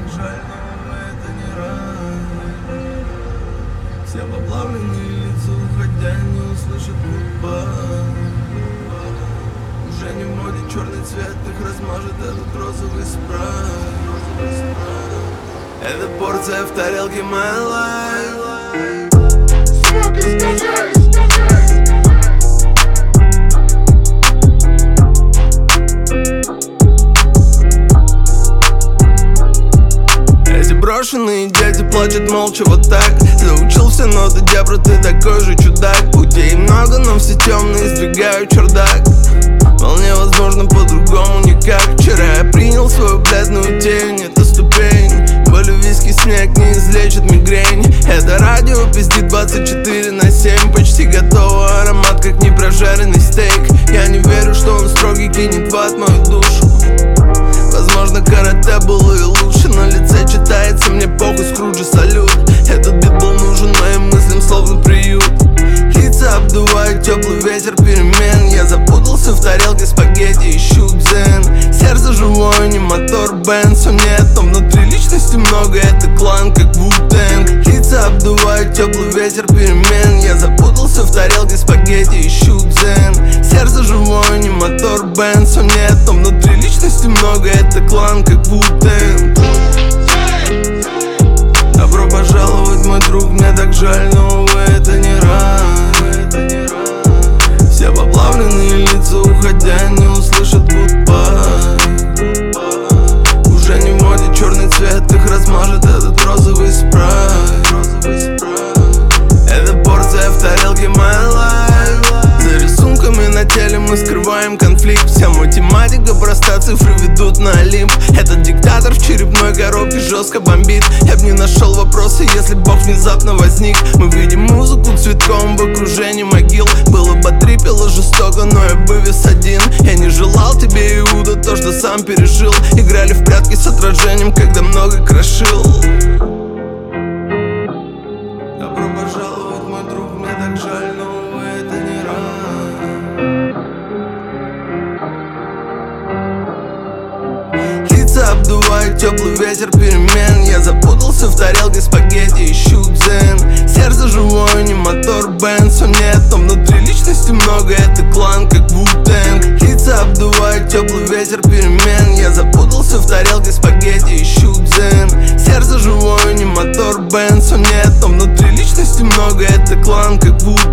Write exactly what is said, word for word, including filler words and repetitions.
так жаль, но это не рай. Все поплавленные лица, уходя, не услышат гудбай. Уже не в моде черный цвет, их размажет этот розовый спрайт. Это порция в тарелке my life. Эти брошенные дети плачут молча вот так. Заучился, но ты дебра, ты такой же чудак. Путей много, но все темные, сдвигаю чердак. Вполне возможно по-другому никак. Вчера я принял свою бледную тень, это ступень. Болью виски, снег не излечит мигрень. Это радио пиздит двадцать четыре на семь. Почти готово, аромат как непрожаренный стейк. Я не верю, что он строгий кинет в ад мою душу. Возможно, карате было и лучше. На лице читается, мне похуй, Скруджи салют. Этот бит был нужен моим мыслям, словно приют. Лица обдувает теплый ветер перемен. Я запутался в тарелке спагетти, ищу дзен. Сердце живое, не мотор Бенц. Все нет, но внутри личности много, это клан, как Ву-Тэнг. Лица обдувает теплый ветер перемен. Я запутался в тарелке спагетти, ищу дзен. Сердце живое, не мотор Бенц. Все нет, но внутри личности много, это клан, как Ву-Тэнг. Добро пожаловать, мой друг, мне так жаль, но увы, это не рай. Все поплавленные лица, уходя, не услышат гудбай. Уже не в моде черный цвет, их размажет этот розовый спрайт. Это порция в тарелке my life. За рисунками на теле мы скрываем конфликт. Вся математика проста, цифры ведут на Олимп. Этот диктатор в черепной коробке жестко бомбит. Я б не нашел вопроса, если Бог внезапно возник. Мы видим музыку цветком в окружении могил. Было бы трипело жестоко, но я вывез один. Я не желал тебе, Иуда, то, что сам пережил. Играли в прятки с отражением, когда много крошил. Добро пожаловать, мой друг, мне так жаль, но увы, это не рай. Лица обдувает теплый ветер перемен. Я запутался в тарелке спагетти, ищу дзен. Сердце живое, не мотор Бенц. Все нет, но внутри личности много, это клан, как Ву-Тэнг. Лица обдувает теплый ветер перемен. Я запутался в тарелке спагетти, ищу дзен. Сердце живое, не мотор Бенц. Все нет, но внутри личности много, это клан, как Ву-Тэнг.